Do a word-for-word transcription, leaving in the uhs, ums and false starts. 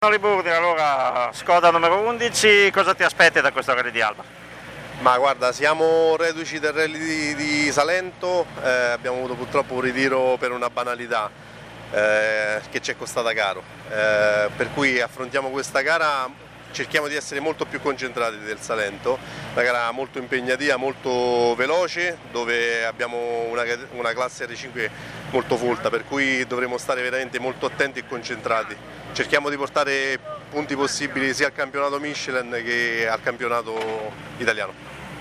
Liburdi, allora Skoda numero undici, cosa ti aspetti da questo Rally di Alba? Ma guarda, siamo reduci del Rally di, di Salento, eh, abbiamo avuto purtroppo un ritiro per una banalità eh, che ci è costata caro, eh, per cui affrontiamo questa gara, cerchiamo di essere molto più concentrati del Salento, una gara molto impegnativa, molto veloce, dove abbiamo una, una classe R cinque molto folta, per cui dovremo stare veramente molto attenti e concentrati. Cerchiamo di portare punti possibili sia al campionato Michelin che al campionato italiano.